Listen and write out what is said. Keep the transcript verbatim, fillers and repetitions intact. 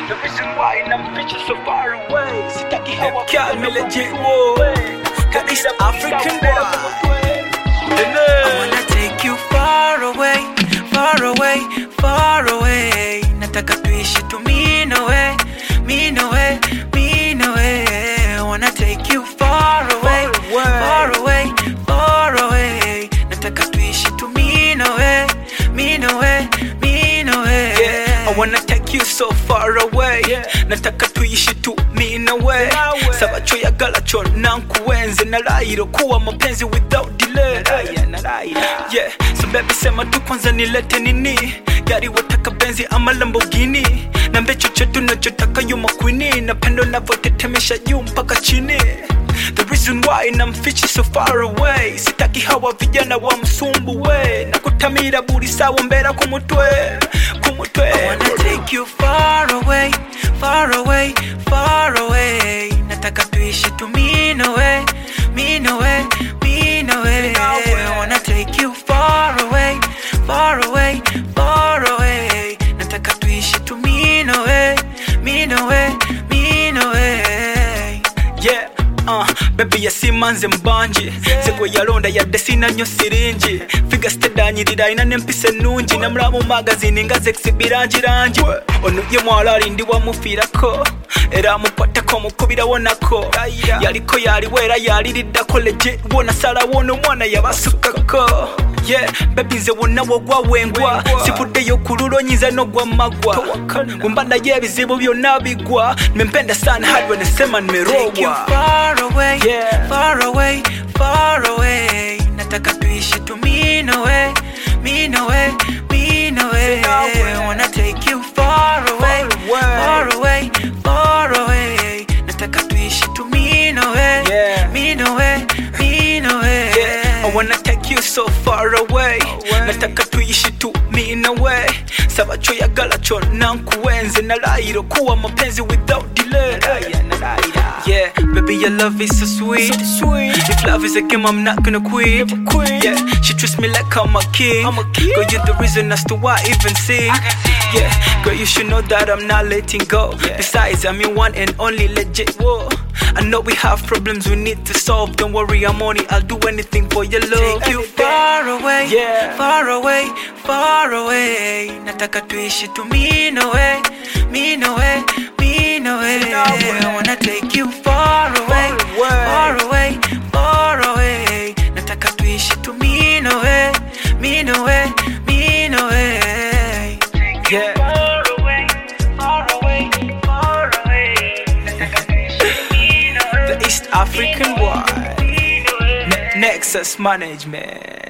The reason why I'm bitches so far away. Sitaki hawa got me legit war. Got this African boy. I wanna take you far away, far away, far away. Nataka tuishi tu mimi na we, mimi na we, mimi na we. I wanna take you far away, far away, far away. Nataka tuishi tu mimi na we, mimi na we, mimi na we. I wanna take you so far away. Nataka tuishi tu mimi na we. Sabacho ya galacho nankuenze nalairo kuwa mapenzi without delay. Yeah, so baby sema tu kwanza nilete nini. Gari wataka benzi ama Lamborghini. Nambe chochote unachotaka yuma queenie. Napendo navyotetemesha juu mpaka chini. The reason why I'm fishing so far away. Sitaki hawa vijana wa msumbu we. Nakutamira buri sawa mbera kumutwe, kumutwe. I wanna take you far away, far away, far away. Nataka tuishi tu mimi na we, mimi na we, mimi na we. I wanna take you far away, far away, far away. Nataka tuishi tu mimi na we, mimi na we, mimi na we. Yeah. Uh, baby yasimanze mbanje Zegwe yalonda yadde sina nnyo siringi Figa stedanyirira ina nempise nungi Namulamu magazine nga zexibirangi rangi Ono ye mwala alindi wamufiirako Era amukwatako mukubirawo nako Yaliko yaliwera yaliriddako legit Wona salawo ono mwana yabasukako Yeah, baby nze wonna wogwa wengwa Sifuddeyo kululo nyinza nogwa magwa Wemba naye ebizibu byonna bigwa Nimempenda sana hard when nasema nimerogwa. Take you far away, yeah. far away, far away. Nataka tuishi tu mimi na we, mimi na we, mimi na we. I wanna take you far away, far away, far away. Nataka tuishi tu mimi na we, mimi na we, mimi na we. I wanna take you so far away. Nataka tuishi tu mimi na we. Sabacho ya galacho nankuenze nalairo kuwa mapenzi without delay. Yeah, baby your love is so sweet, so sweet. If love is a game I'm not gonna quit. Yeah, she treats me like I'm a king. I'm a king. Girl, you're the reason as to why I even sing. Yeah, girl, you should know that I'm not letting go. Yeah. Besides, I'm your one and only legit. Whoa. I know we have problems we need to solve. Don't worry, I'm on it. I'll do anything for your love. Take you far away, yeah. far away, far away. Nataka tuishi tu mimi na we, mimi na we, mimi na we. I wanna take you far away, far away, far away. Nataka tuishi tu mimi na we, mimi na we, mimi na we. Yeah. Far away, far away, far away. Nataka tuishi tu mimi na we. The East African boy, Ne- Nexus Management.